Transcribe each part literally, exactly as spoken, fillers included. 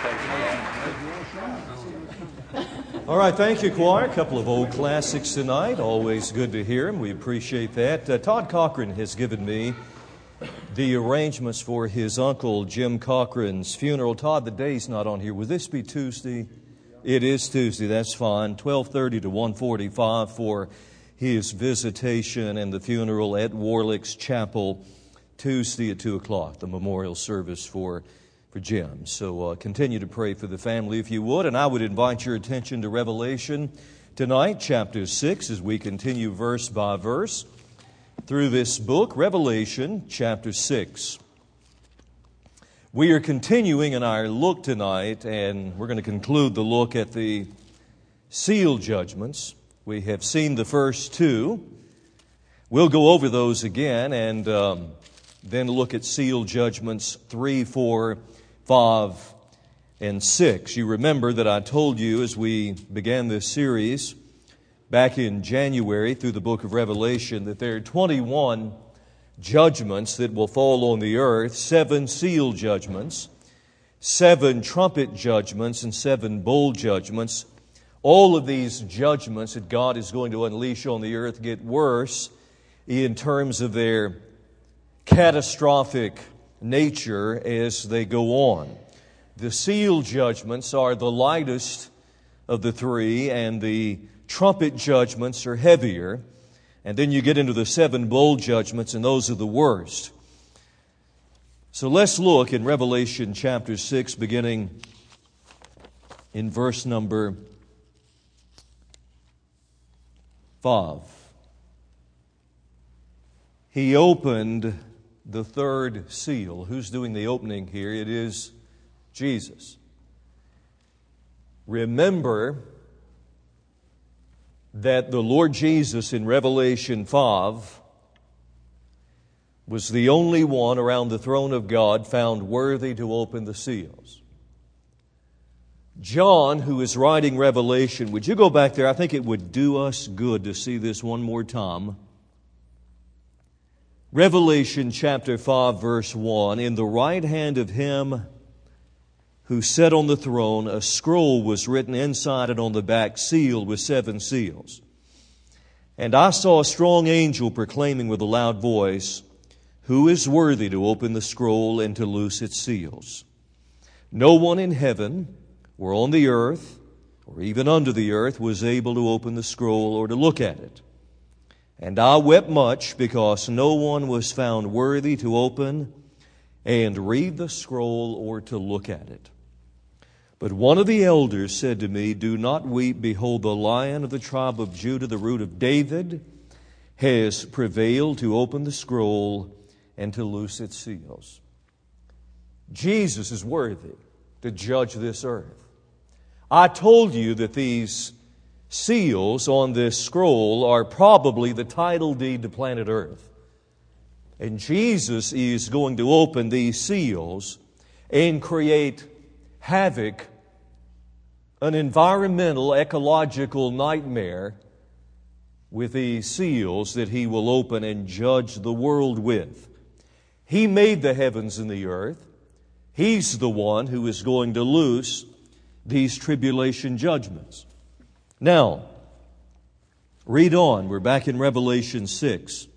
All right, thank you, choir. A couple of old classics tonight. Always good to hear them. We appreciate that. Uh, Todd Cochran has given me the arrangements for his uncle Jim Cochran's funeral. Todd, the day's not on here. Will this be Tuesday? It is Tuesday. That's fine. twelve thirty to one forty-five for his visitation and the funeral at Warlick's Chapel Tuesday at two o'clock, the memorial service for for Jim. So uh, continue to pray for the family if you would. And I would invite your attention to Revelation tonight, chapter six, as we continue verse by verse through this book, Revelation chapter six. We are continuing in our look tonight, and we're going to conclude the look at the seal judgments. We have seen the first two. We'll go over those again and um, then look at seal judgments three, four, five, and six. You remember that I told you as we began this series back in January through the book of Revelation that there are twenty-one judgments that will fall on the earth, seven seal judgments, seven trumpet judgments, and seven bowl judgments. All of these judgments that God is going to unleash on the earth get worse in terms of their catastrophic nature as they go on. The seal judgments are the lightest of the three, and the trumpet judgments are heavier. And then you get into the seven bowl judgments, and those are the worst. So let's look in Revelation chapter six, beginning in verse number five. He opened the third seal. Who's doing the opening here? It is Jesus. Remember that the Lord Jesus in Revelation five was the only one around the throne of God found worthy to open the seals. John, who is writing Revelation, would you go back there? I think it would do us good to see this one more time. Revelation chapter five, verse one, in the right hand of him who sat on the throne, a scroll was written inside and on the back, sealed with seven seals. And I saw a strong angel proclaiming with a loud voice, "Who is worthy to open the scroll and to loose its seals?" No one in heaven or on the earth or even under the earth was able to open the scroll or to look at it. And I wept much because no one was found worthy to open and read the scroll or to look at it. But one of the elders said to me, "Do not weep. Behold, the Lion of the tribe of Judah, the root of David, has prevailed to open the scroll and to loose its seals." Jesus is worthy to judge this earth. I told you that these seals on this scroll are probably the title deed to planet Earth. And Jesus is going to open these seals and create havoc, an environmental, ecological nightmare with these seals that He will open and judge the world with. He made the heavens and the earth. He's the one who is going to loose these tribulation judgments. Now, read on. We're back in Revelation six.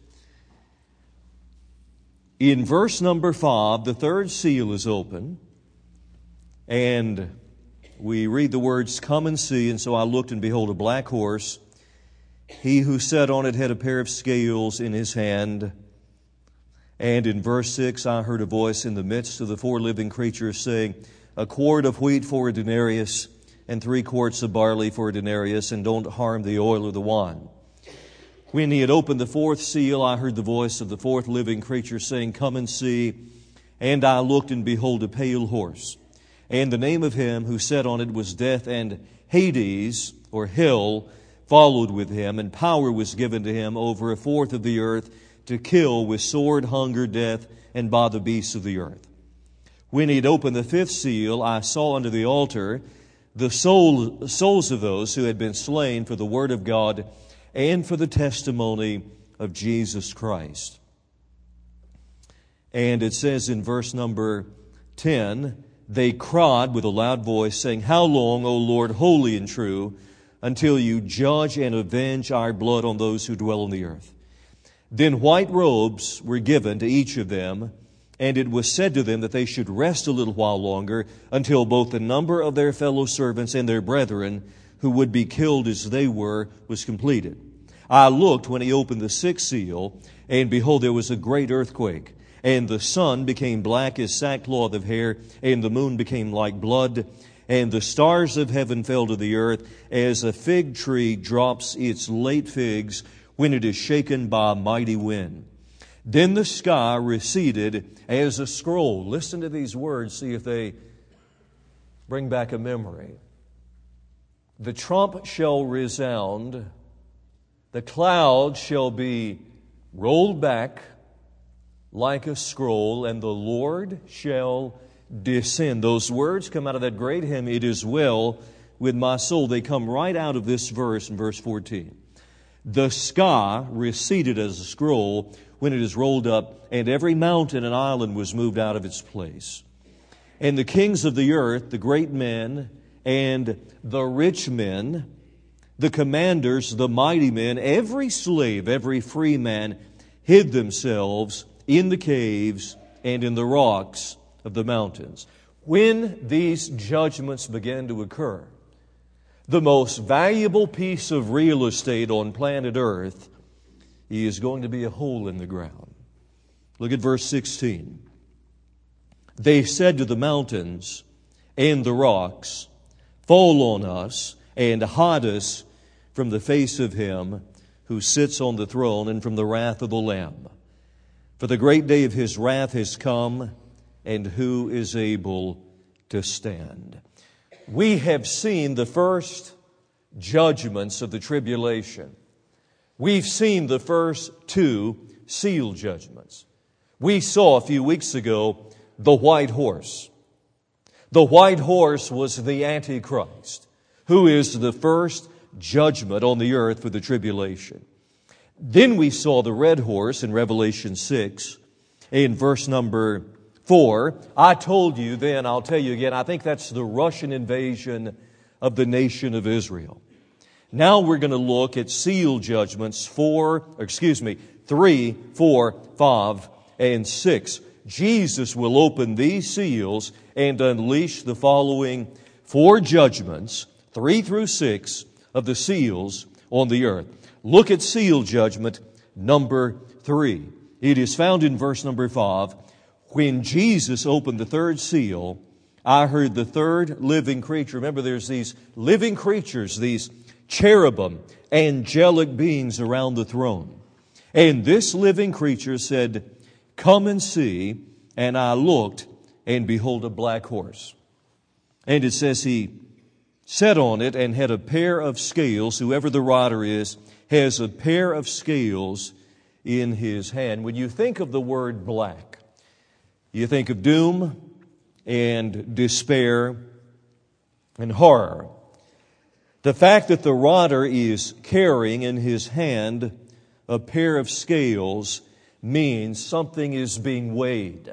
In verse number five, the third seal is open, and we read the words, "Come and see." And so I looked, and behold, a black horse. He who sat on it had a pair of scales in his hand. And in verse six, I heard a voice in the midst of the four living creatures saying, "A quart of wheat for a denarius, and three quarts of barley for a denarius, and don't harm the oil or the wine." When he had opened the fourth seal, I heard the voice of the fourth living creature saying, "Come and see." And I looked, and behold, a pale horse. And the name of him who sat on it was Death, and Hades, or Hell, followed with him, and power was given to him over a fourth of the earth to kill with sword, hunger, death, and by the beasts of the earth. When he had opened the fifth seal, I saw under the altar the soul, souls of those who had been slain for the word of God and for the testimony of Jesus Christ. And it says in verse number ten, they cried with a loud voice, saying, How long, O Lord, holy and true, until you judge and avenge our blood on those who dwell on the earth? Then white robes were given to each of them, and it was said to them that they should rest a little while longer, until both the number of their fellow servants and their brethren, who would be killed as they were, was completed. I looked when he opened the sixth seal, and behold, there was a great earthquake. And the sun became black as sackcloth of hair, and the moon became like blood, and the stars of heaven fell to the earth, as a fig tree drops its late figs when it is shaken by a mighty wind. Then the sky receded as a scroll. Listen to these words, see if they bring back a memory. The trump shall resound, the clouds shall be rolled back like a scroll, and the Lord shall descend. Those words come out of that great hymn, It Is Well With My Soul. They come right out of this verse in verse fourteen. The sky receded as a scroll when it is rolled up, and every mountain and island was moved out of its place. And the kings of the earth, the great men and the rich men, the commanders, the mighty men, every slave, every free man, hid themselves in the caves and in the rocks of the mountains. When these judgments began to occur, the most valuable piece of real estate on planet Earth is going to be a hole in the ground. Look at verse sixteen. They said to the mountains and the rocks, Fall on us and hide us from the face of him who sits on the throne and from the wrath of the Lamb. For the great day of his wrath has come, and who is able to stand? We have seen the first judgments of the tribulation. We've seen the first two seal judgments. We saw a few weeks ago the white horse. The white horse was the Antichrist, who is the first judgment on the earth for the tribulation. Then we saw the red horse in Revelation six, in verse number four. I told you then, I'll tell you again, I think that's the Russian invasion of the nation of Israel. Now we're going to look at seal judgments four, excuse me, three, four, five, and six. Jesus will open these seals and unleash the following four judgments, three through six, of the seals on the earth. Look at seal judgment number three. It is found in verse number five. When Jesus opened the third seal, I heard the third living creature. Remember, there's these living creatures, these cherubim, angelic beings around the throne. And this living creature said, Come and see. And I looked, and behold, a black horse. And it says he sat on it and had a pair of scales. Whoever the rider is has a pair of scales in his hand. When you think of the word black, you think of doom and despair and horror. The fact that the rider is carrying in his hand a pair of scales means something is being weighed.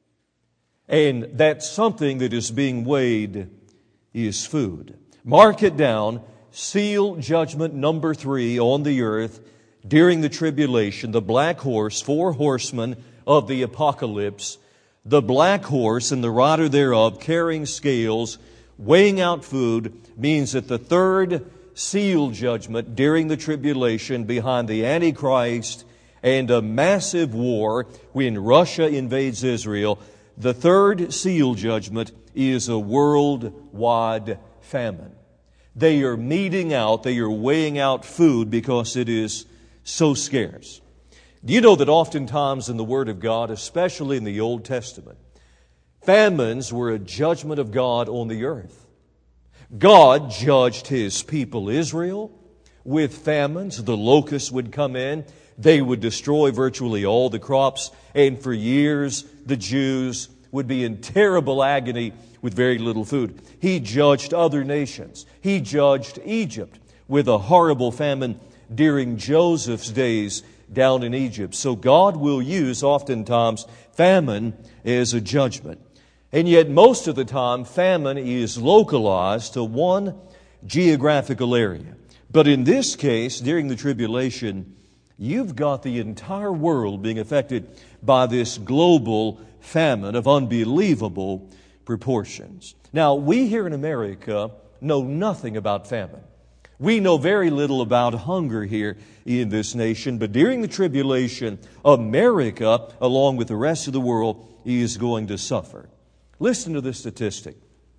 And that something that is being weighed is food. Mark it down. Seal judgment number three on the earth during the tribulation. The black horse, four horsemen of the apocalypse. The black horse and the rider thereof carrying scales, weighing out food, means that the third seal judgment during the tribulation behind the Antichrist and a massive war when Russia invades Israel, the third seal judgment is a worldwide famine. They are meting out, they are weighing out food because it is so scarce. Do you know that oftentimes in the Word of God, especially in the Old Testament, famines were a judgment of God on the earth? God judged His people Israel with famines. The locusts would come in. They would destroy virtually all the crops. And for years, the Jews would be in terrible agony with very little food. He judged other nations. He judged Egypt with a horrible famine during Joseph's days down in Egypt. So God will use oftentimes famine as a judgment. And yet most of the time, famine is localized to one geographical area. But in this case, during the tribulation, you've got the entire world being affected by this global famine of unbelievable proportions. Now, we here in America know nothing about famine. We know very little about hunger here in this nation, but during the tribulation, America, along with the rest of the world, is going to suffer. Listen to this statistic.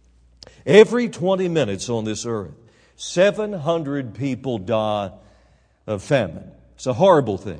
Every twenty minutes on this earth, seven hundred people die of famine. It's a horrible thing.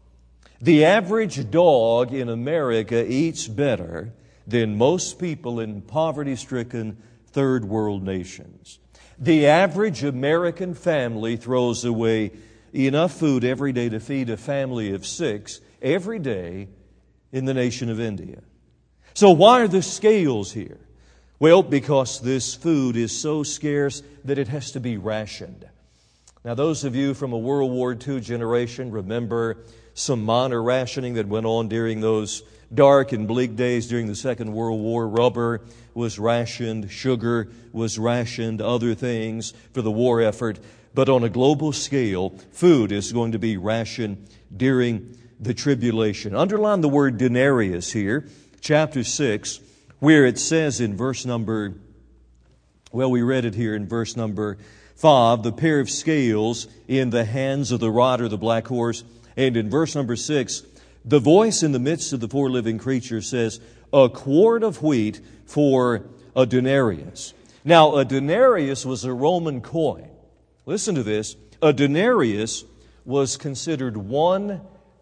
The average dog in America eats better than most people in poverty-stricken third world nations. The average American family throws away enough food every day to feed a family of six every day in the nation of India. So why are the scales here? Well, because this food is so scarce that it has to be rationed. Now, those of you from a World War Two generation remember some minor rationing that went on during those dark and bleak days during the Second World War. Rubber was rationed, sugar was rationed, other things for the war effort. But on a global scale, food is going to be rationed during the tribulation. Underline the word denarius here, chapter six, where it says in verse number, well, we read it here in verse number five, the pair of scales in the hands of the rider, the black horse. And in verse number six, the voice in the midst of the four living creatures says, a quart of wheat for a denarius. Now, a denarius was a Roman coin. Listen to this. A denarius was considered one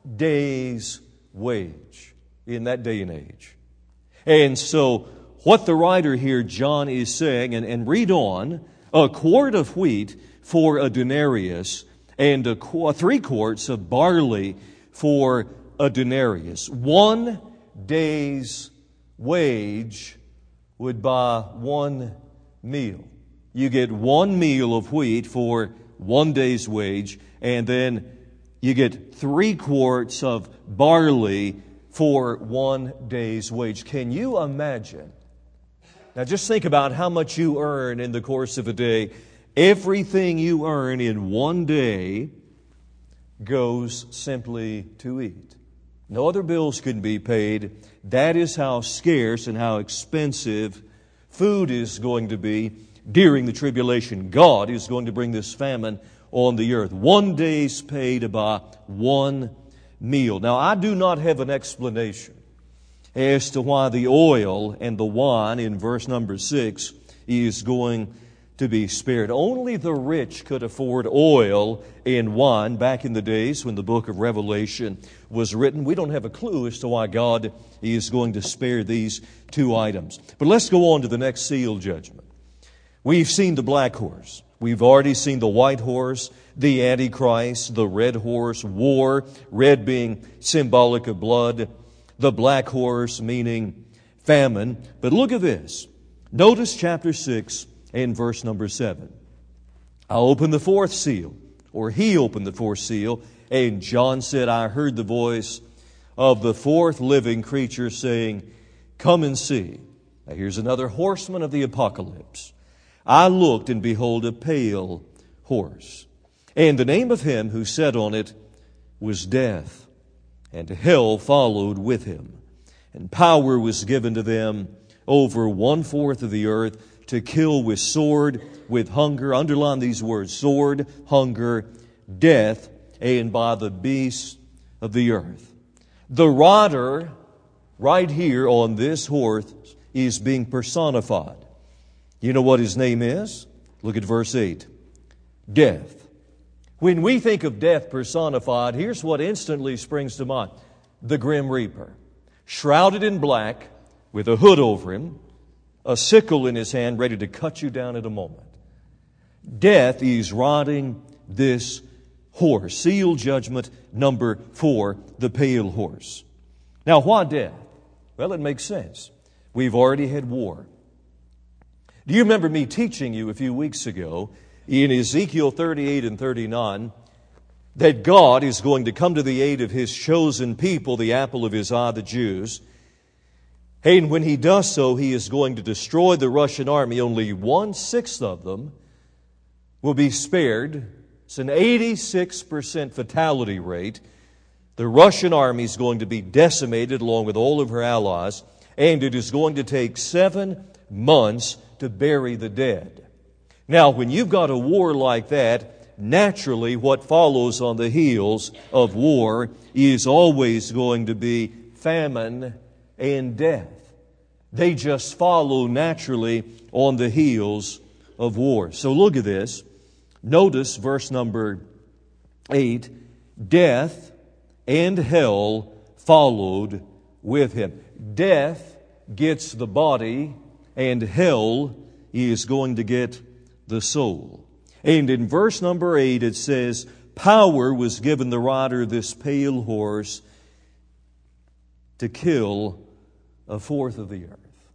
day's wage in that day and age. And so, what the writer here, John, is saying, and, and read on, a quart of wheat for a denarius, and a qu- three quarts of barley for a denarius. One day's wage would buy one meal. You get one meal of wheat for one day's wage, and then you get three quarts of barley for one day's wage. Can you imagine? Now just think about how much you earn in the course of a day. Everything you earn in one day goes simply to eat. No other bills can be paid. That is how scarce and how expensive food is going to be during the tribulation. God is going to bring this famine on the earth. One day's pay to buy one meal. Now, I do not have an explanation as to why the oil and the wine in verse number six is going to be spared. Only the rich could afford oil and wine back in the days when the book of Revelation was written. We don't have a clue as to why God is going to spare these two items. But let's go on to the next seal judgment. We've seen the black horse. We've already seen the white horse, the Antichrist, the red horse, war, red being symbolic of blood, the black horse meaning famine. But look at this. Notice chapter six and verse number seven. I'll open the fourth seal, or he opened the fourth seal, and John said, I heard the voice of the fourth living creature saying, come and see. Now here's another horseman of the apocalypse. I looked, and behold, a pale horse. And the name of him who sat on it was Death, and hell followed with him. And power was given to them over one-fourth of the earth to kill with sword, with hunger. Underline these words, sword, hunger, death, and by the beasts of the earth. The rider right here on this horse is being personified. You know what his name is? Look at verse eight. Death. When we think of death personified, here's what instantly springs to mind. The Grim Reaper. Shrouded in black, with a hood over him, a sickle in his hand, ready to cut you down at a moment. Death is riding this horse. Seal judgment number four, the pale horse. Now, why death? Well, it makes sense. We've already had war. Do you remember me teaching you a few weeks ago in Ezekiel thirty-eight and thirty-nine that God is going to come to the aid of His chosen people, the apple of His eye, the Jews, And when he does so, he is going to destroy the Russian army. Only one-sixth of them will be spared. It's an eighty-six percent fatality rate. The Russian army is going to be decimated along with all of her allies, and it is going to take seven months to bury the dead. Now, when you've got a war like that, naturally what follows on the heels of war is always going to be famine and death. They just follow naturally on the heels of war. So look at this. Notice verse number eight. Death and hell followed with him. Death gets the body, and hell is going to get the soul. And in verse number eight it says, power was given the rider of this pale horse to kill a fourth of the earth.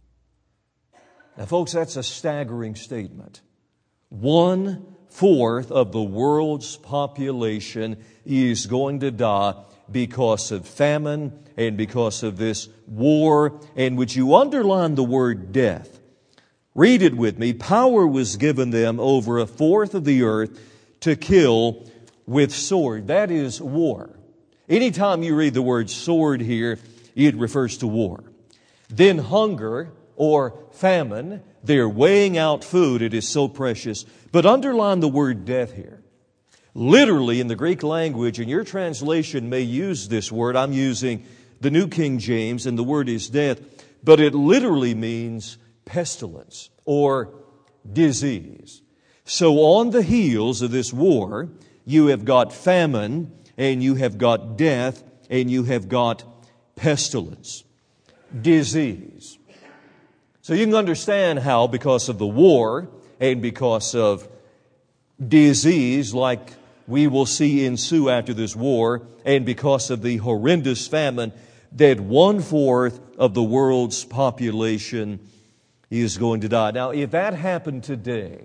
Now, folks, that's a staggering statement. One fourth of the world's population is going to die because of famine and because of this war. And would you underline the word death? Read it with me. Power was given them over a fourth of the earth to kill with sword. That is war. Anytime you read the word sword here, it refers to war. Then hunger or famine. They're weighing out food. It is so precious. But underline the word death here. Literally in the Greek language, and your translation may use this word. I'm using the New King James, and the word is death. But it literally means pestilence or disease. So on the heels of this war, you have got famine, and you have got death, and you have got pestilence, disease. So you can understand how, because of the war and because of disease like we will see ensue after this war, and because of the horrendous famine, that one-fourth of the world's population is going to die. Now, if that happened today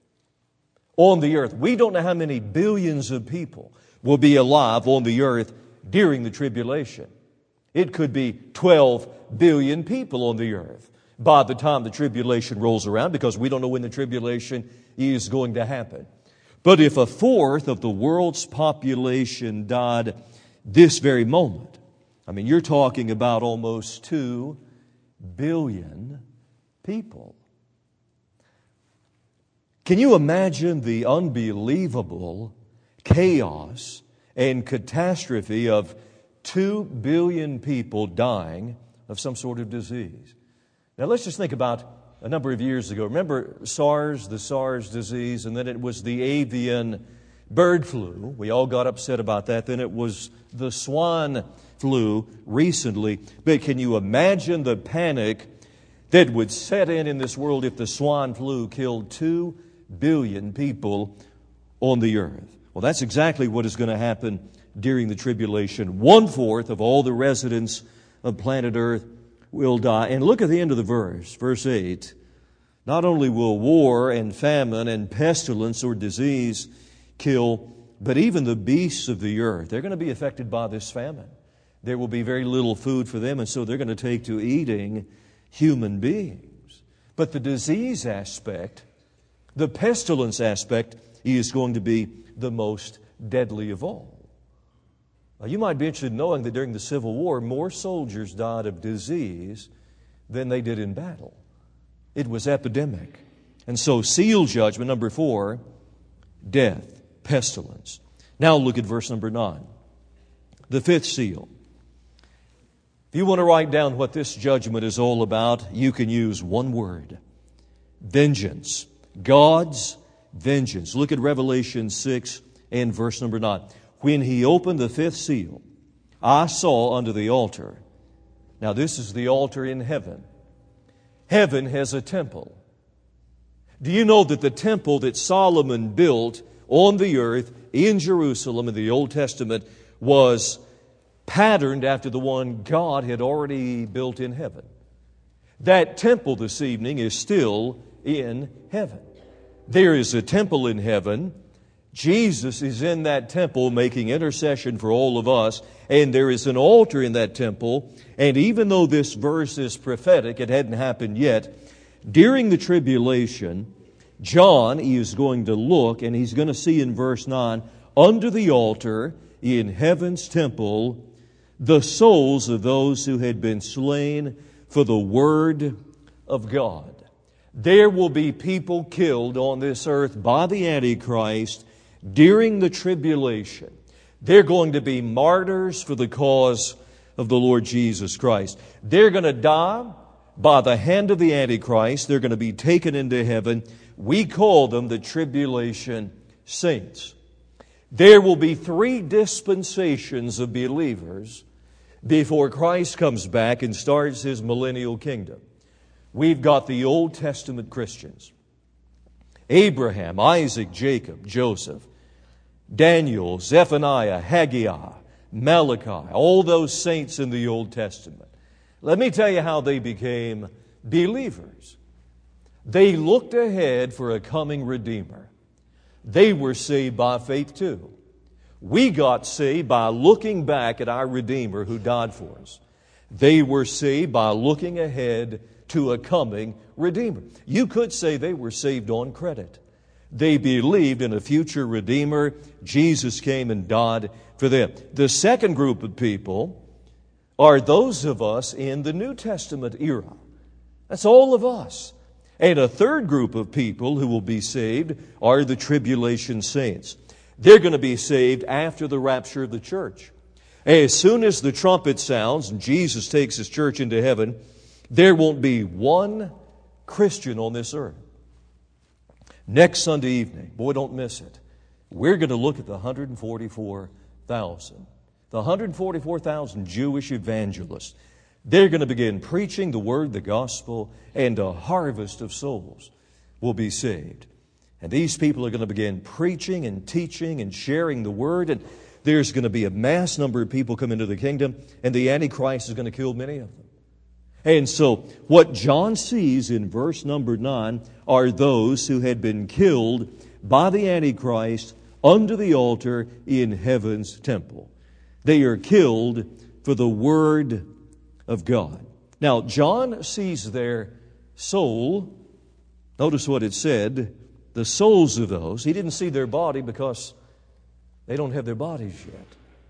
on the earth, we don't know how many billions of people will be alive on the earth during the tribulation. It could be twelve billion people on the earth by the time the tribulation rolls around, because we don't know when the tribulation is going to happen. But if a fourth of the world's population died this very moment, I mean, you're talking about almost two billion people. Can you imagine the unbelievable chaos and catastrophe of two billion people dying of some sort of disease? Now let's just think about a number of years ago. Remember SARS, the SARS disease, and then it was the avian bird flu. We all got upset about that. Then it was the swine flu recently. But can you imagine the panic that would set in in this world if the swine flu killed two billion people on the earth? Well, that's exactly what is going to happen during the tribulation. One-fourth of all the residents of planet Earth will die. And look at the end of the verse, verse eight. Not only will war and famine and pestilence or disease kill, but even the beasts of the earth. They're going to be affected by this famine. There will be very little food for them, and so they're going to take to eating human beings. But the disease aspect, the pestilence aspect, is going to be the most deadly of all. Now, you might be interested in knowing that during the Civil War, more soldiers died of disease than they did in battle. It was epidemic. And so, seal judgment, number four, death, pestilence. Now look at verse number nine. The fifth seal. If you want to write down what this judgment is all about, you can use one word. Vengeance. God's vengeance. Look at Revelation six and verse number nine. When he opened the fifth seal, I saw under the altar. Now this is the altar in heaven. Heaven has a temple. Do you know that the temple that Solomon built on the earth in Jerusalem in the Old Testament was patterned after the one God had already built in heaven? That temple this evening is still in heaven. There is a temple in heaven. Jesus is in that temple making intercession for all of us, and there is an altar in that temple. And even though this verse is prophetic, it hadn't happened yet, during the tribulation, John is going to look, and he's going to see in verse nine, under the altar in heaven's temple, the souls of those who had been slain for the Word of God. There will be people killed on this earth by the Antichrist during the tribulation. They're going to be martyrs for the cause of the Lord Jesus Christ. They're going to die by the hand of the Antichrist. They're going to be taken into heaven. We call them the tribulation saints. There will be three dispensations of believers before Christ comes back and starts His millennial kingdom. We've got the Old Testament Christians. Abraham, Isaac, Jacob, Joseph, Daniel, Zephaniah, Haggai, Malachi, all those saints in the Old Testament. Let me tell you how they became believers. They looked ahead for a coming Redeemer. They were saved by faith too. We got saved by looking back at our Redeemer who died for us. They were saved by looking ahead to a coming Redeemer. You could say they were saved on credit. They believed in a future Redeemer. Jesus came and died for them. The second group of people are those of us in the New Testament era. That's all of us. And a third group of people who will be saved are the tribulation saints. They're going to be saved after the rapture of the church. As soon as the trumpet sounds and Jesus takes His church into heaven, there won't be one Christian on this earth. Next Sunday evening, boy, don't miss it. We're going to look at the one hundred forty-four thousand. The one hundred forty-four thousand Jewish evangelists. They're going to begin preaching the Word, the Gospel, and a harvest of souls will be saved. And these people are going to begin preaching and teaching and sharing the Word, and there's going to be a mass number of people come into the kingdom, and the Antichrist is going to kill many of them. And so what John sees in verse number nine are those who had been killed by the Antichrist under the altar in heaven's temple. They are killed for the Word of God. Now, John sees their soul. Notice what it said, the souls of those. He didn't see their body because they don't have their bodies yet.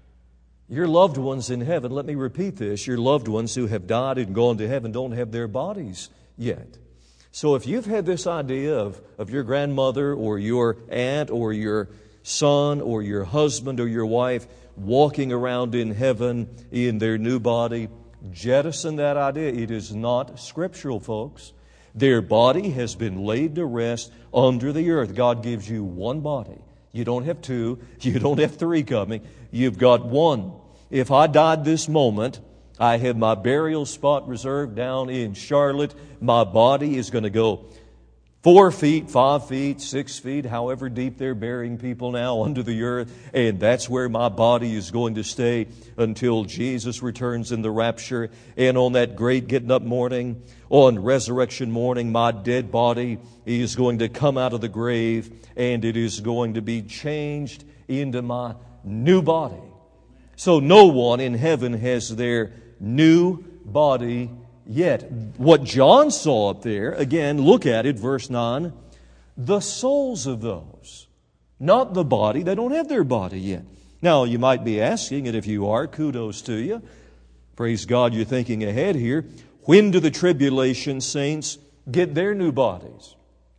Your loved ones in heaven, let me repeat this, your loved ones who have died and gone to heaven don't have their bodies yet. So if you've had this idea of, of your grandmother or your aunt or your son or your husband or your wife walking around in heaven in their new body, jettison that idea. It is not scriptural, folks. Their body has been laid to rest under the earth. God gives you one body. You don't have two. You don't have three coming. You've got one. If I died this moment, I have my burial spot reserved down in Charlotte. My body is going to go four feet, five feet, six feet, however deep they're burying people now under the earth. And that's where my body is going to stay until Jesus returns in the rapture. And on that great getting up morning, on resurrection morning, my dead body is going to come out of the grave and it is going to be changed into my new body. So no one in heaven has their new body yet. What John saw up there, again, look at it, verse nine, the souls of those, not the body. They don't have their body yet. Now, you might be asking, and if you are, kudos to you. Praise God, you're thinking ahead here. When do the tribulation saints get their new bodies?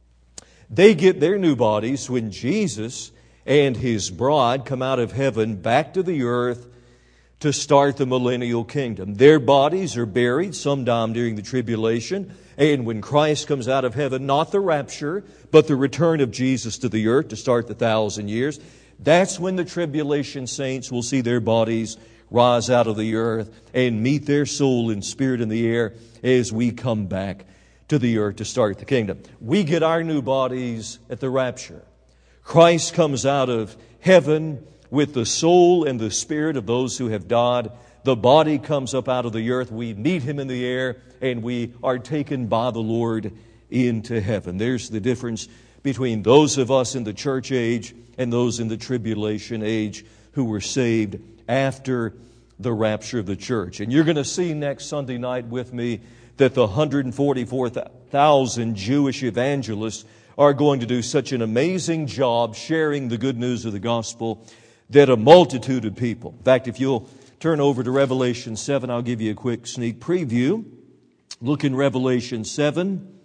They get their new bodies when Jesus and His bride come out of heaven back to the earth to start the millennial kingdom. Their bodies are buried sometime during the tribulation. And when Christ comes out of heaven, not the rapture, but the return of Jesus to the earth to start the thousand years, that's when the tribulation saints will see their bodies rise out of the earth and meet their soul and spirit in the air as we come back to the earth to start the kingdom. We get our new bodies at the rapture. Christ comes out of heaven with the soul and the spirit of those who have died. The body comes up out of the earth. We meet Him in the air and we are taken by the Lord into heaven. There's the difference between those of us in the church age and those in the tribulation age who were saved after the rapture of the church. And you're going to see next Sunday night with me that the one hundred forty-four thousand Jewish evangelists are going to do such an amazing job sharing the good news of the gospel that a multitude of people. In fact, if you'll turn over to Revelation seven, I'll give you a quick sneak preview. Look in Revelation seven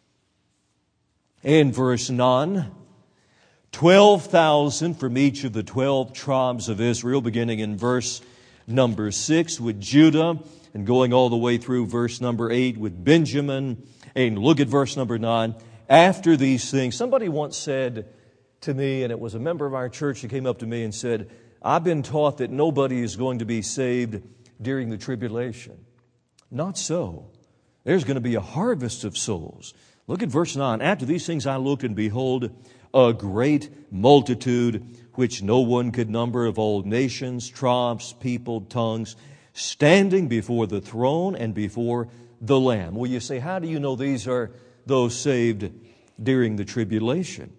and verse nine. twelve thousand from each of the twelve tribes of Israel, beginning in verse number six with Judah, and going all the way through verse number eight with Benjamin. And look at verse number nine. After these things, somebody once said to me, and it was a member of our church who came up to me and said, I've been taught that nobody is going to be saved during the tribulation. Not so. There's going to be a harvest of souls. Look at verse nine. After these things I looked, and behold, a great multitude, which no one could number, of all nations, tribes, people, tongues, standing before the throne and before the Lamb. Well, you say, how do you know these are those saved during the tribulation?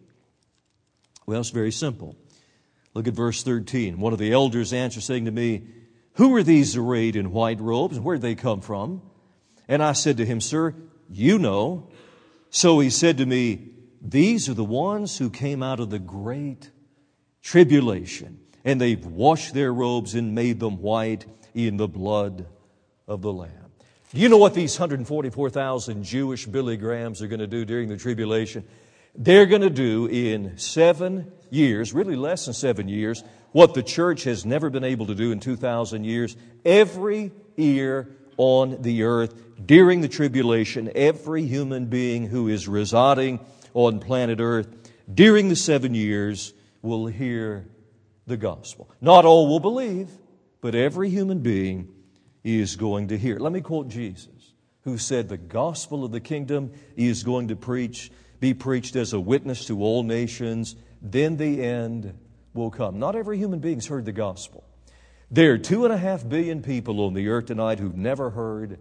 Well, it's very simple. Look at verse thirteen. One of the elders answered, saying to me, who are these arrayed in white robes? Where did they come from? And I said to him, Sir, you know. So he said to me, these are the ones who came out of the great tribulation, and they've washed their robes and made them white in the blood of the Lamb. Do you know what these one hundred forty-four thousand Jewish Billy Grahams are going to do during the tribulation? They're going to do in seven years, really less than seven years, what the church has never been able to do in two thousand years. Every year on the earth, during the tribulation, every human being who is residing on planet earth during the seven years will hear the gospel. Not all will believe, but every human being is going to hear. Let me quote Jesus, who said the gospel of the kingdom is going to preach, be preached as a witness to all nations. Then the end will come. Not every human being's heard the gospel. There are two and a half billion people on the earth tonight who've never heard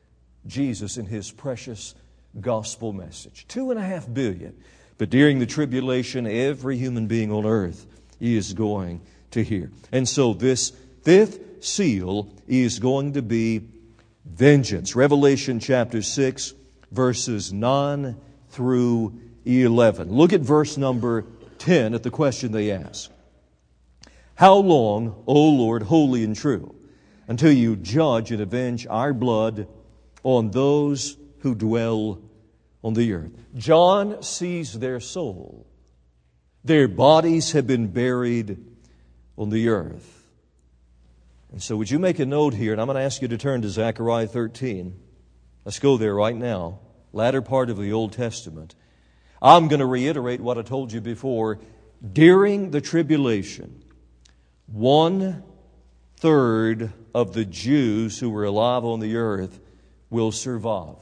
Jesus in His precious gospel message. Two and a half billion. But during the tribulation, every human being on earth is going to hear. And so this fifth seal is going to be vengeance. Revelation chapter six, verses nine through eleven. Look at verse number ten at the question they ask. How long, O Lord, holy and true, until you judge and avenge our blood on those who dwell on the earth? John sees their soul. Their bodies have been buried on the earth. And so would you make a note here, and I'm going to ask you to turn to Zechariah thirteen. Let's go there right now. Latter part of the Old Testament. I'm going to reiterate what I told you before. During the tribulation, one third of the Jews who were alive on the earth will survive.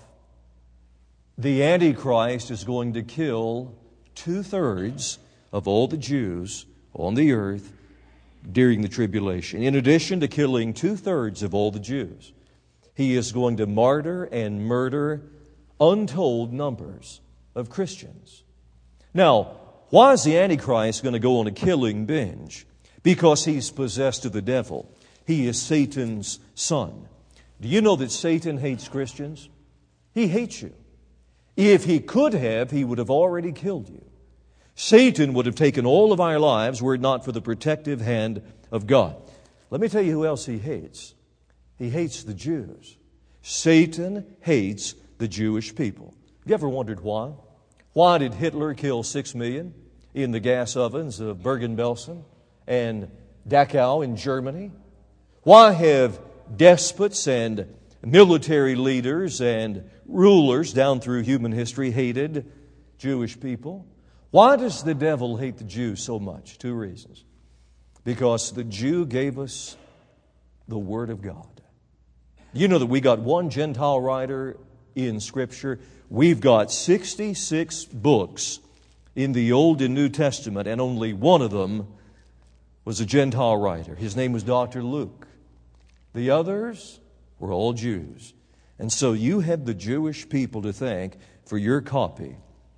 The Antichrist is going to kill two-thirds of all the Jews on the earth during the tribulation. In addition to killing two-thirds of all the Jews, he is going to martyr and murder untold numbers of Christians. Now, why is the Antichrist going to go on a killing binge? Because he's possessed of the devil. He is Satan's son. Do you know that Satan hates Christians? He hates you. If he could have, he would have already killed you. Satan would have taken all of our lives were it not for the protective hand of God. Let me tell you who else he hates. He hates the Jews. Satan hates the Jewish people. Have you ever wondered why? Why did Hitler kill six million in the gas ovens of Bergen-Belsen and Dachau in Germany? Why have despots and military leaders and rulers down through human history hated Jewish people? Why does the devil hate the Jews so much? Two reasons. Because the Jew gave us the Word of God. You know that we got one Gentile writer in Scripture. We've got sixty-six books in the Old and New Testament, and only one of them was a Gentile writer. His name was Doctor Luke. The others were all Jews. And so you have the Jewish people to thank for your copy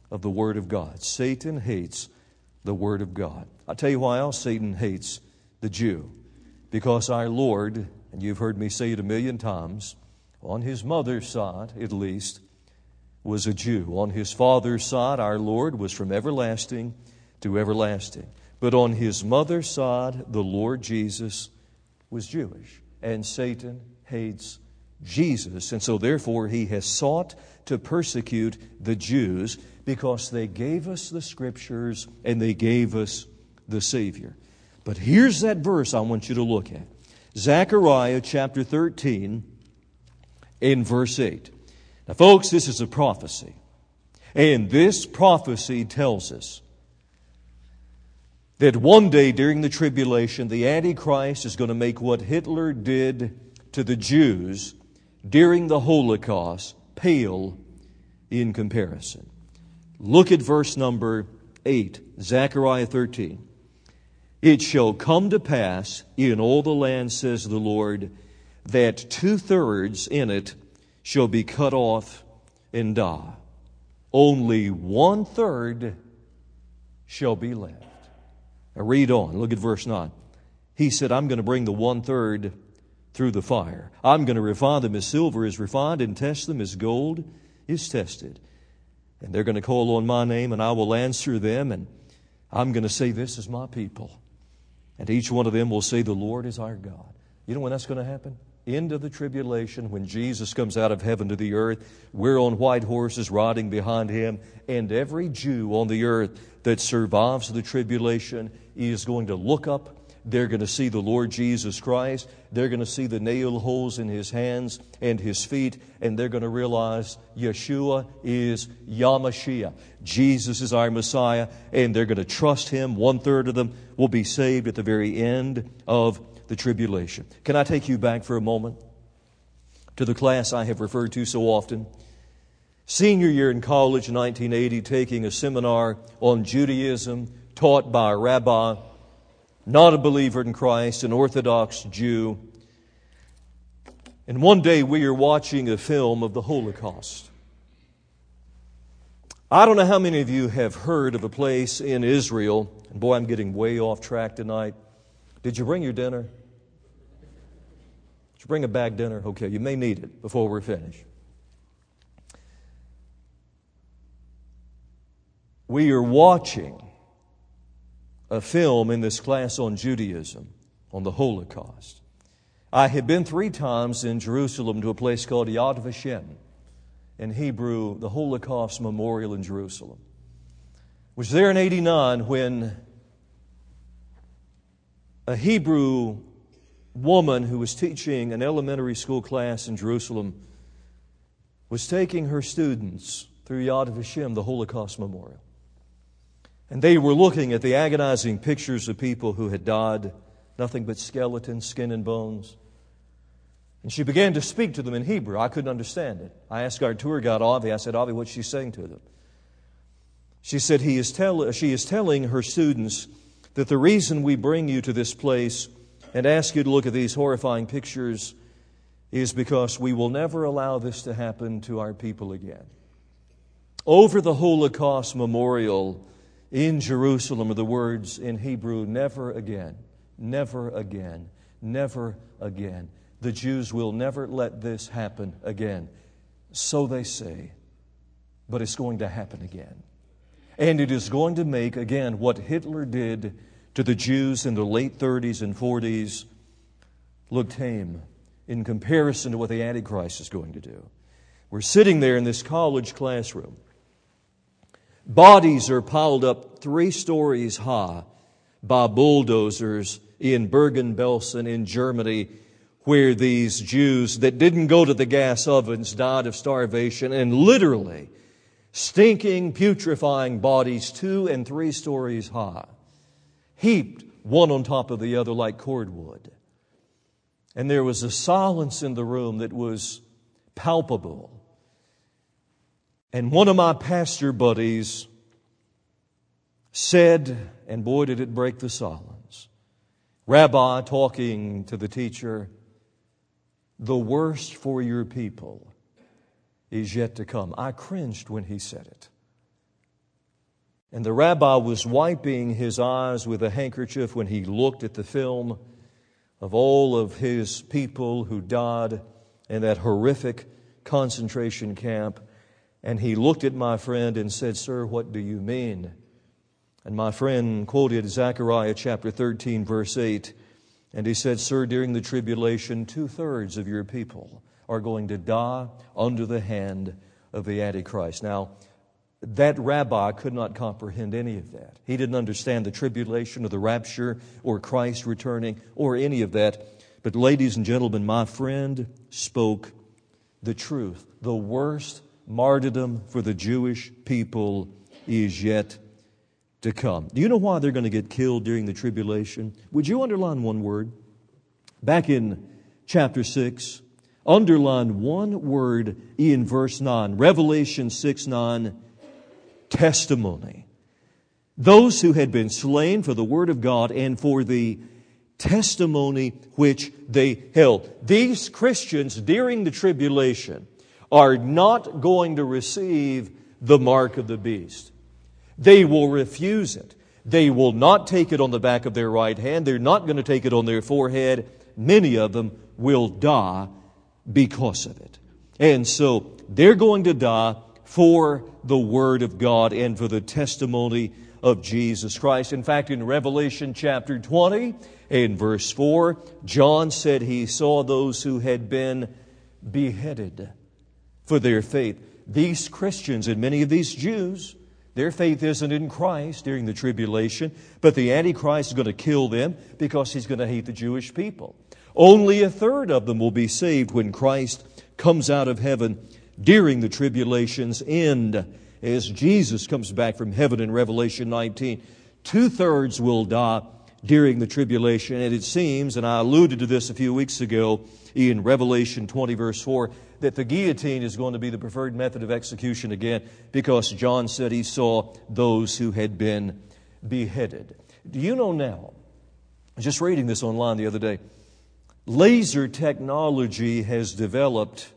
of the Word of God. Satan hates the Word of God. I'll tell you why else Satan hates the Jew. Because our Lord, and you've heard me say it a million times, on His mother's side at least, was a Jew. On His father's side, our Lord was from everlasting to everlasting. But on His mother's side, the Lord Jesus was Jewish. And Satan hates Jesus. And so therefore He has sought to persecute the Jews because they gave us the Scriptures and they gave us the Savior. But here's that verse I want you to look at. Zechariah chapter thirteen in verse eight. Now folks, this is a prophecy. And this prophecy tells us that one day during the tribulation, the Antichrist is going to make what Hitler did to the Jews during the Holocaust pale in comparison. Look at verse number eight, Zechariah thirteen. It shall come to pass in all the land, says the Lord, that two-thirds in it shall be cut off and die. Only one-third shall be left. Now read on. Look at verse nine. He said, I'm going to bring the one-third through the fire. I'm going to refine them as silver is refined and test them as gold is tested. And they're going to call on my name and I will answer them. And I'm going to say, this is my people. And each one of them will say, the Lord is our God. You know when that's going to happen? End of the tribulation, when Jesus comes out of heaven to the earth. We're on white horses riding behind Him. And every Jew on the earth that survives the tribulation is going to look up. They're going to see the Lord Jesus Christ. They're going to see the nail holes in His hands and His feet. And they're going to realize Yeshua is Yamashiach. Jesus is our Messiah. And they're going to trust Him. One third of them will be saved at the very end of the tribulation. Can I take you back for a moment to the class I have referred to so often? Senior year in college in nineteen eighty, taking a seminar on Judaism taught by a rabbi, not a believer in Christ, an Orthodox Jew. And one day we are watching a film of the Holocaust. I don't know how many of you have heard of a place in Israel, and boy, I'm getting way off track tonight. Did you bring your dinner? Did you bring a bag dinner? Okay, you may need it before we're finished. We are watching a film in this class on Judaism, on the Holocaust. I had been three times in Jerusalem to a place called Yad Vashem, in Hebrew, the Holocaust Memorial in Jerusalem. Was there in eighty-nine when a Hebrew woman who was teaching an elementary school class in Jerusalem was taking her students through Yad Vashem, the Holocaust Memorial. And they were looking at the agonizing pictures of people who had died, nothing but skeletons, skin and bones. And she began to speak to them in Hebrew. I couldn't understand it. I asked our tour guide, Avi, I said, Avi, what's she saying to them? She said, he is tell- she is telling her students that the reason we bring you to this place and ask you to look at these horrifying pictures is because we will never allow this to happen to our people again. Over the Holocaust Memorial in Jerusalem are the words in Hebrew, never again, never again, never again. The Jews will never let this happen again. So they say, but it's going to happen again. And it is going to make, again, what Hitler did to the Jews in the late thirties and forties look tame in comparison to what the Antichrist is going to do. We're sitting there in this college classroom. Bodies are piled up three stories high by bulldozers in Bergen-Belsen in Germany, where these Jews that didn't go to the gas ovens died of starvation, and literally stinking, putrefying bodies two and three stories high, heaped one on top of the other like cordwood. And there was a silence in the room that was palpable. And one of my pastor buddies said, and boy did it break the silence, Rabbi talking to the teacher, the worst for your people is yet to come. I cringed when he said it. And the rabbi was wiping his eyes with a handkerchief when he looked at the film of all of his people who died in that horrific concentration camp. And he looked at my friend and said, "Sir, what do you mean?" And my friend quoted Zechariah chapter thirteen, verse eight. And he said, "Sir, during the tribulation, two-thirds of your people are going to die under the hand of the Antichrist." Now, that rabbi could not comprehend any of that. He didn't understand the tribulation or the rapture or Christ returning or any of that. But ladies and gentlemen, my friend spoke the truth. The worst martyrdom for the Jewish people is yet to come. Do you know why they're going to get killed during the tribulation? Would you underline one word? Back in chapter six, underline one word in verse nine. Revelation six nine. Testimony. Those who had been slain for the word of God and for the testimony which they held. These Christians during the tribulation are not going to receive the mark of the beast. They will refuse it. They will not take it on the back of their right hand. They're not going to take it on their forehead. Many of them will die because of it. And so they're going to die for the Word of God and for the testimony of Jesus Christ. In fact, in Revelation chapter twenty, in verse four, John said he saw those who had been beheaded for their faith. These Christians and many of these Jews, their faith isn't in Christ during the tribulation, but the Antichrist is going to kill them because he's going to hate the Jewish people. Only a third of them will be saved when Christ comes out of heaven during the tribulation's end, as Jesus comes back from heaven in Revelation nineteen. Two-thirds will die during the tribulation. And it seems, and I alluded to this a few weeks ago in Revelation twenty, verse four, that the guillotine is going to be the preferred method of execution again, because John said he saw those who had been beheaded. Do you know now, I was just reading this online the other day, laser technology has developed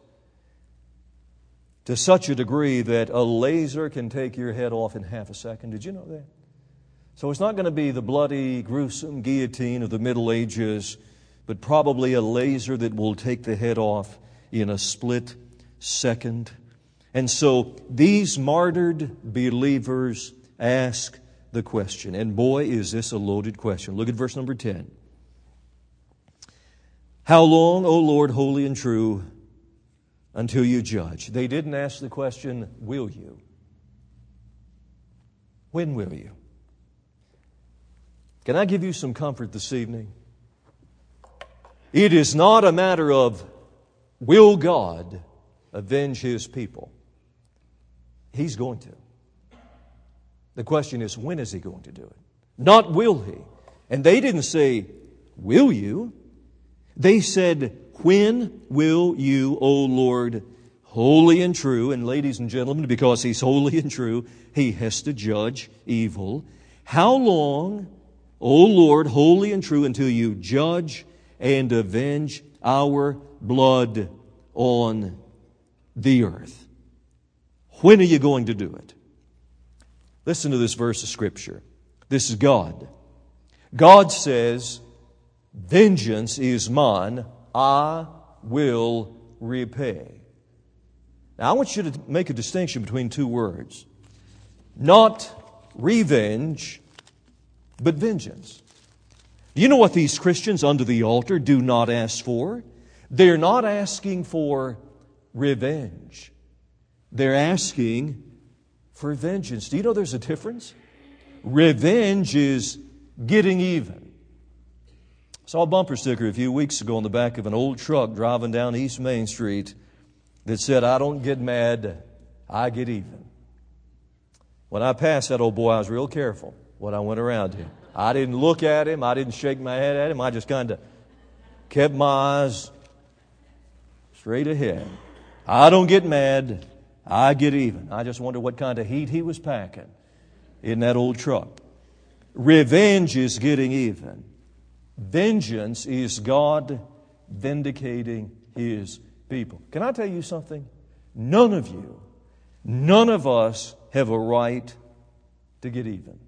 to such a degree that a laser can take your head off in half a second. Did you know that? So it's not going to be the bloody, gruesome guillotine of the Middle Ages, but probably a laser that will take the head off in a split second. And so these martyred believers ask the question, and boy, is this a loaded question. Look at verse number ten. "How long, O Lord, holy and true, until you judge?" They didn't ask the question, "Will you?" When will you? Can I give you some comfort this evening? It is not a matter of, will God avenge His people? He's going to. The question is, when is He going to do it? Not will He. And they didn't say, "Will you?" They said, "When will you, O Lord, holy and true?" And ladies and gentlemen, because He's holy and true, He has to judge evil. "How long, O Lord, holy and true, until you judge and avenge our blood on the earth?" When are you going to do it? Listen to this verse of Scripture. This is God. God says, "Vengeance is mine, I will repay." Now I want you to make a distinction between two words. Not revenge, but vengeance. Do you know what these Christians under the altar do not ask for? They're not asking for revenge. They're asking for vengeance. Do you know there's a difference? Revenge is getting even. I saw a bumper sticker a few weeks ago on the back of an old truck driving down East Main Street that said, "I don't get mad, I get even." When I passed that old boy, I was real careful when I went around him. I didn't look at him. I didn't shake my head at him. I just kind of kept my eyes straight ahead. I don't get mad, I get even. I just wonder what kind of heat he was packing in that old truck. Revenge is getting even. Vengeance is God vindicating His people. Can I tell you something? None of you, none of us have a right to get even.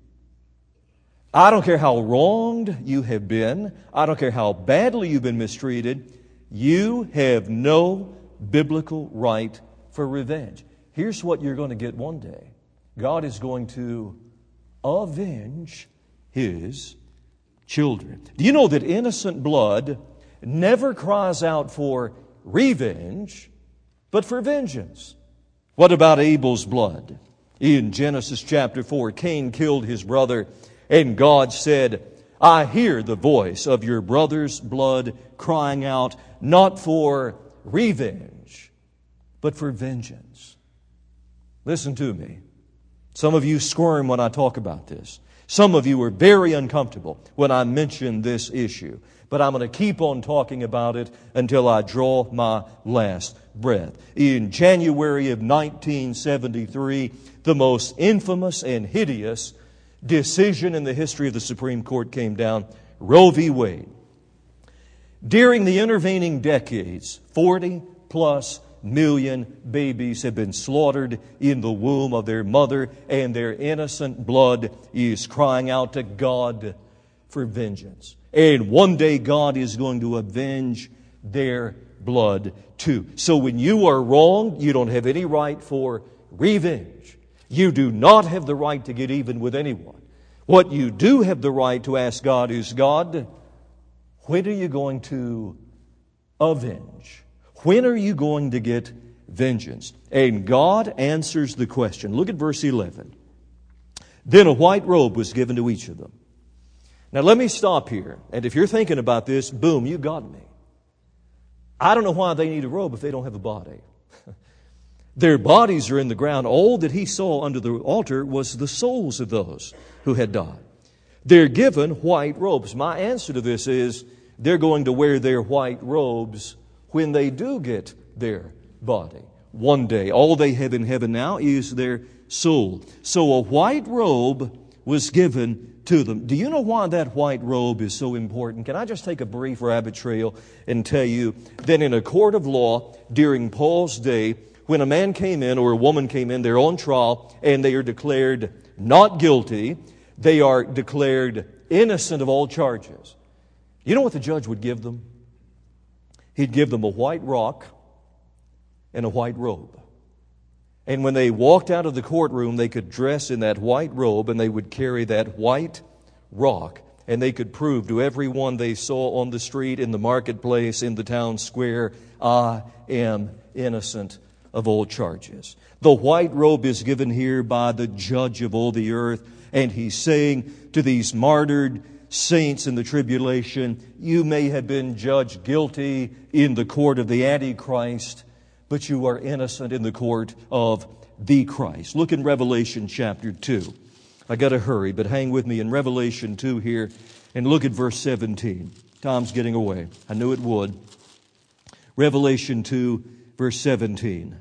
I don't care how wronged you have been. I don't care how badly you've been mistreated. You have no biblical right for revenge. Here's what you're going to get one day. God is going to avenge His children. Do you know that innocent blood never cries out for revenge, but for vengeance? What about Abel's blood? In Genesis chapter four, Cain killed his brother, and God said, I hear the voice of your brother's blood crying out, not for revenge, but for vengeance. Listen to me. Some of you squirm when I talk about this. Some of you are very uncomfortable when I mention this issue. But I'm going to keep on talking about it until I draw my last breath. In January of nineteen seventy-three, the most infamous and hideous decision in the history of the Supreme Court came down, Roe v. Wade. During the intervening decades, forty plus million babies have been slaughtered in the womb of their mother, and their innocent blood is crying out to God for vengeance. And one day God is going to avenge their blood too. So when you are wronged, you don't have any right for revenge. You do not have the right to get even with anyone. What you do have the right to ask God is, God, when are you going to avenge? When are you going to get vengeance? And God answers the question. Look at verse eleven. Then a white robe was given to each of them. Now let me stop here. And if you're thinking about this, boom, you got me. I don't know why they need a robe if they don't have a body. Their bodies are in the ground. All that he saw under the altar was the souls of those who had died. They're given white robes. My answer to this is they're going to wear their white robes when they do get their body. One day, all they have in heaven now is their soul. So a white robe was given to them. Do you know why that white robe is so important? Can I just take a brief rabbit trail and tell you that in a court of law during Paul's day, when a man came in or a woman came in, they're on trial and they are declared not guilty, they are declared innocent of all charges. You know what the judge would give them? He'd give them a white rock and a white robe. And when they walked out of the courtroom, they could dress in that white robe and they would carry that white rock. And they could prove to everyone they saw on the street, in the marketplace, in the town square, I am innocent of all charges. The white robe is given here by the judge of all the earth. And he's saying to these martyred saints in the tribulation, you may have been judged guilty in the court of the Antichrist, but you are innocent in the court of the Christ. Look in Revelation chapter two. I got to hurry, but hang with me in Revelation two here and look at verse seventeen. Time's getting away. I knew it would. Revelation two, verse seventeen.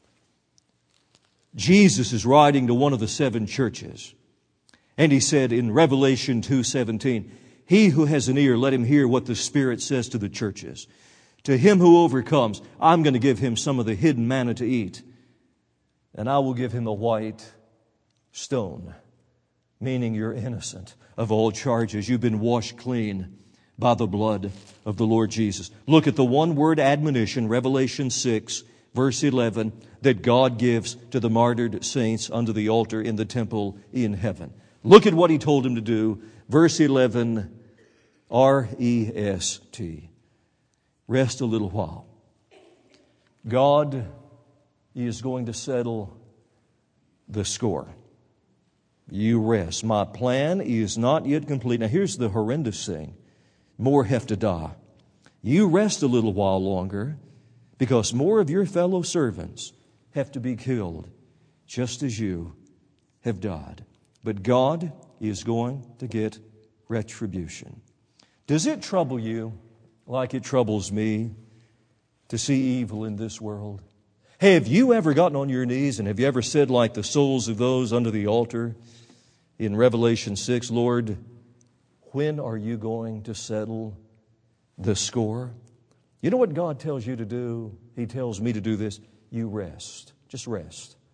Jesus is writing to one of the seven churches. And he said in Revelation two seventeen, he who has an ear, let him hear what the Spirit says to the churches. To him who overcomes, I'm going to give him some of the hidden manna to eat. And I will give him a white stone, meaning you're innocent of all charges. You've been washed clean by the blood of the Lord Jesus. Look at the one word admonition, Revelation six, verse eleven, that God gives to the martyred saints under the altar in the temple in heaven. Look at what he told him to do. Verse eleven, R E S T. Rest a little while. God is going to settle the score. You rest. My plan is not yet complete. Now here's the horrendous thing. More have to die. You rest a little while longer because more of your fellow servants have to be killed just as you have died. But God is going to get retribution. Does it trouble you like it troubles me to see evil in this world? Have you ever gotten on your knees and have you ever said, like the souls of those under the altar in Revelation six, Lord, when are you going to settle the score? You know what God tells you to do? He tells me to do this. You rest. Just rest.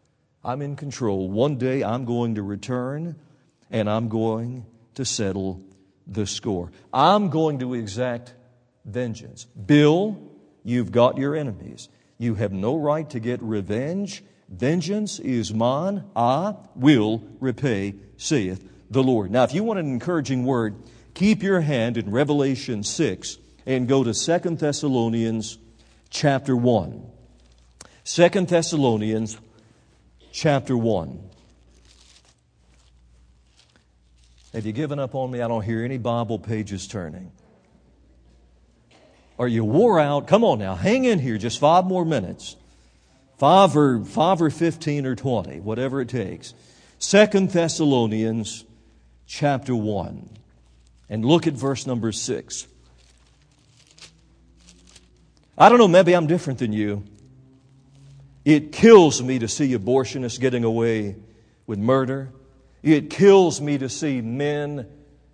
I'm in control. One day I'm going to return and I'm going to settle the score. I'm going to exact vengeance. Bill, you've got your enemies. You have no right to get revenge. Vengeance is mine. I will repay, saith the Lord. Now, if you want an encouraging word, keep your hand in Revelation six and go to Second Thessalonians chapter one. Second Thessalonians chapter one. Have you given up on me? I don't hear any Bible pages turning. Are you wore out? Come on now, hang in here just five more minutes. Five or, five or fifteen or twenty, whatever it takes. Second Thessalonians chapter one. And look at verse number six. I don't know, maybe I'm different than you. It kills me to see abortionists getting away with murder. It kills me to see men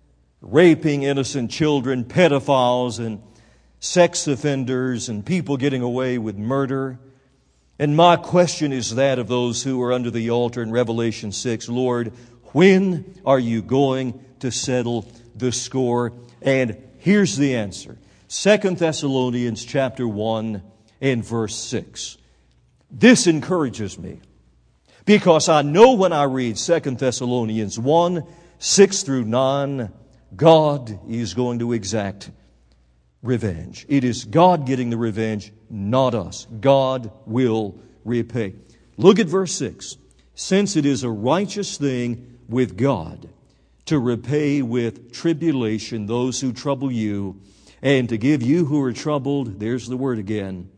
raping innocent children, pedophiles and sex offenders and people getting away with murder. And my question is that of those who are under the altar in Revelation six. Lord, when are you going to settle the score? And here's the answer. Second Thessalonians chapter one and verse six. This encourages me because I know when I read Second Thessalonians one, six through nine, God is going to exact revenge. It is God getting the revenge, not us. God will repay. Look at verse six. Since it is a righteous thing with God to repay with tribulation those who trouble you, and to give you who are troubled, there's the word again,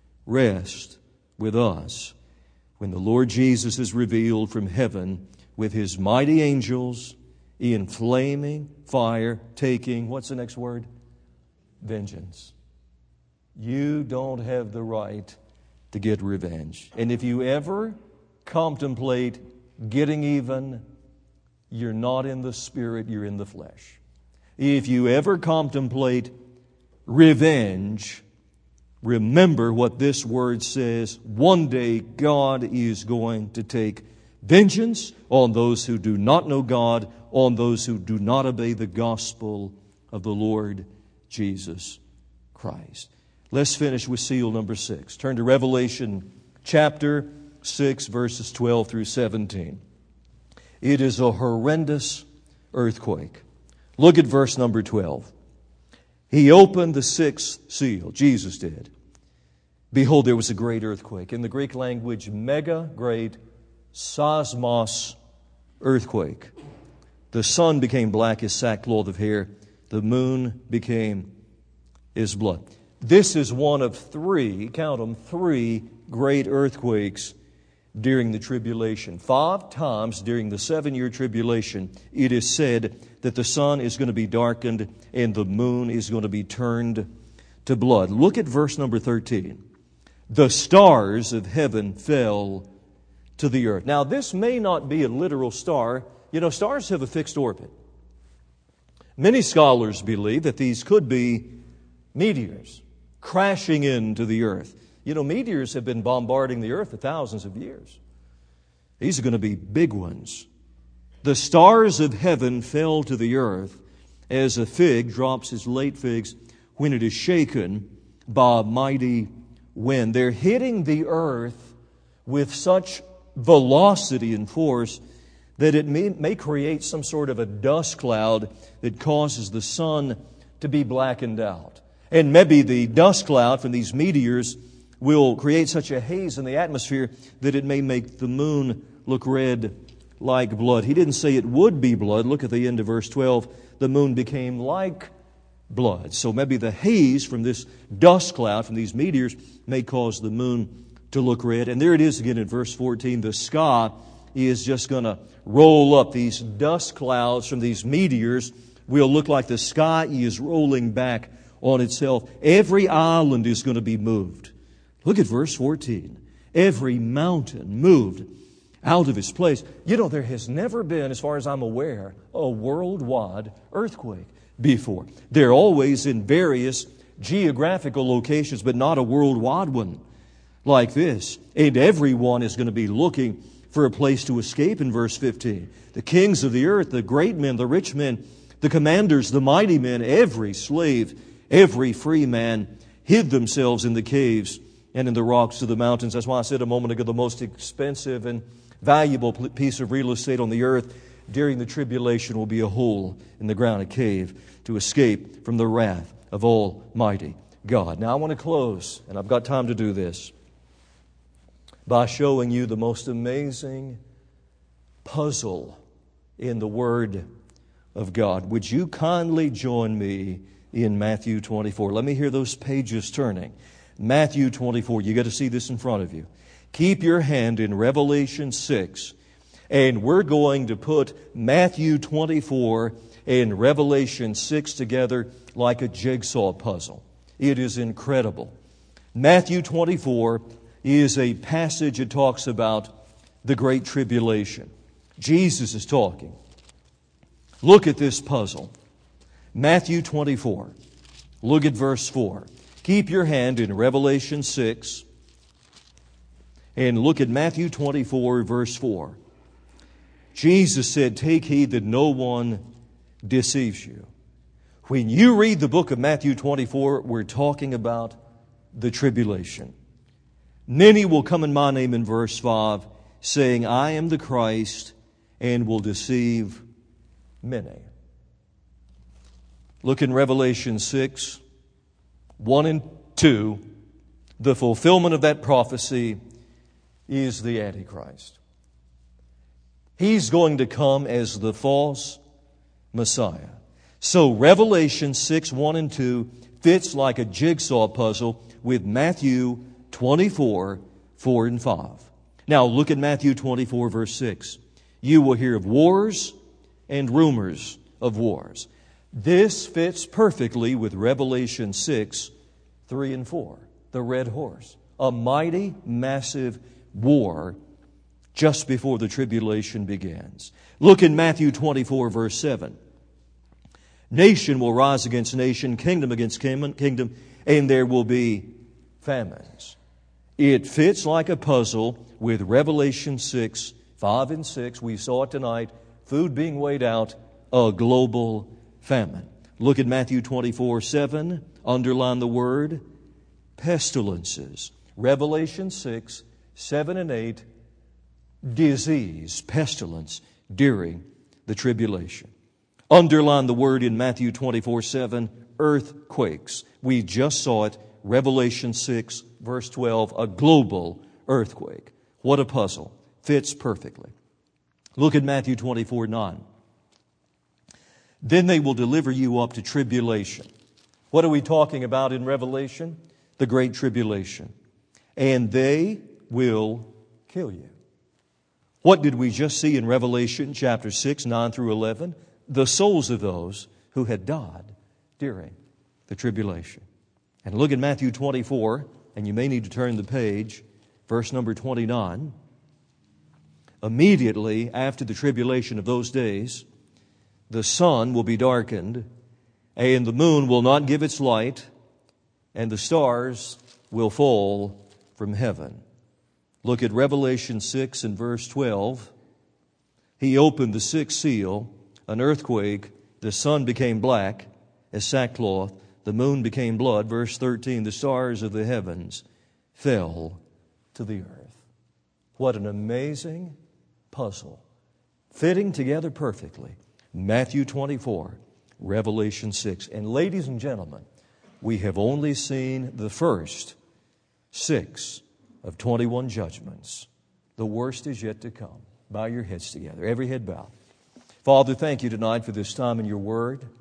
rest with us, when the Lord Jesus is revealed from heaven with His mighty angels in flaming fire, taking, what's the next word? Vengeance. You don't have the right to get revenge. And if you ever contemplate getting even, you're not in the spirit, you're in the flesh. If you ever contemplate revenge, remember what this word says. One day God is going to take vengeance on those who do not know God, on those who do not obey the gospel of the Lord Jesus Christ. Let's finish with seal number six. Turn to Revelation chapter six, verses twelve through seventeen. It is a horrendous earthquake. Look at verse number twelve. He opened the sixth seal. Jesus did. Behold, there was a great earthquake. In the Greek language, mega, great, seismos, earthquake. The sun became black as sackcloth of hair. The moon became as blood. This is one of three, count them, three great earthquakes during the tribulation. Five times during the seven-year tribulation, it is said that the sun is going to be darkened and the moon is going to be turned to blood. Look at verse number thirteen. The stars of heaven fell to the earth. Now, this may not be a literal star. You know, stars have a fixed orbit. Many scholars believe that these could be meteors crashing into the earth. You know, meteors have been bombarding the earth for thousands of years. These are going to be big ones. The stars of heaven fell to the earth as a fig drops its late figs when it is shaken by a mighty wind. They're hitting the earth with such velocity and force that it may, may create some sort of a dust cloud that causes the sun to be blackened out. And maybe the dust cloud from these meteors will create such a haze in the atmosphere that it may make the moon look red like blood. He didn't say it would be blood. Look at the end of verse twelve. The moon became like blood. So maybe the haze from this dust cloud, from these meteors, may cause the moon to look red. And there it is again in verse fourteen. The sky is just going to roll up. These dust clouds from these meteors will look like the sky is rolling back on itself. Every island is going to be moved. Look at verse fourteen. Every mountain moved out of its place. You know, there has never been, as far as I'm aware, a worldwide earthquake before. They're always in various geographical locations, but not a worldwide one like this. And everyone is going to be looking for a place to escape in verse fifteen. The kings of the earth, the great men, the rich men, the commanders, the mighty men, every slave, every free man hid themselves in the caves and in the rocks of the mountains. That's why I said a moment ago, the most expensive and valuable piece of real estate on the earth during the tribulation will be a hole in the ground, a cave, to escape from the wrath of Almighty God. Now I want to close, and I've got time to do this, by showing you the most amazing puzzle in the Word of God. Would you kindly join me in Matthew twenty-four? Let me hear those pages turning. Matthew twenty-four. You got to see this in front of you. Keep your hand in Revelation six, and we're going to put Matthew twenty-four and Revelation six together like a jigsaw puzzle. It is incredible. Matthew twenty-four is a passage that talks about the Great Tribulation. Jesus is talking. Look at this puzzle. Matthew twenty-four. Look at verse four. Keep your hand in Revelation six and look at Matthew twenty-four, verse four. Jesus said, "Take heed that no one deceives you." When you read the book of Matthew twenty-four, we're talking about the tribulation. Many will come in my name in verse five, saying, "I am the Christ," and will deceive many. Look in Revelation six, one and two. The fulfillment of that prophecy is the Antichrist. He's going to come as the false Messiah. So Revelation six, one and two fits like a jigsaw puzzle with Matthew twenty-four, four and five. Now look at Matthew twenty-four, verse six. You will hear of wars and rumors of wars. This fits perfectly with Revelation six, three and four. The red horse. A mighty, massive war just before the tribulation begins. Look in Matthew twenty-four, verse seven. Nation will rise against nation, kingdom against kingdom, and there will be famines. It fits like a puzzle with Revelation six, five and six. We saw it tonight. Food being weighed out, a global famine. Look at Matthew twenty-four, seven. Underline the word pestilences. Revelation six, seven and eight. Disease, pestilence during the tribulation. Underline the word in Matthew twenty-four, seven. Earthquakes. We just saw it. Revelation six, verse twelve. A global earthquake. What a puzzle. Fits perfectly. Look at Matthew twenty-four, nine. Then they will deliver you up to tribulation. What are we talking about in Revelation? The Great Tribulation. And they will kill you. What did we just see in Revelation chapter six, nine through eleven? The souls of those who had died during the tribulation. And look at Matthew twenty-four, and you may need to turn the page, verse number twenty-nine. Immediately after the tribulation of those days, the sun will be darkened, and the moon will not give its light, and the stars will fall from heaven. Look at Revelation six and verse twelve. He opened the sixth seal, an earthquake, the sun became black as sackcloth, the moon became blood. Verse thirteen, the stars of the heavens fell to the earth. What an amazing puzzle, fitting together perfectly. Matthew twenty-four, Revelation six. And ladies and gentlemen, we have only seen the first six of twenty-one judgments. The worst is yet to come. Bow your heads together. Every head bowed. Father, thank you tonight for this time in your word.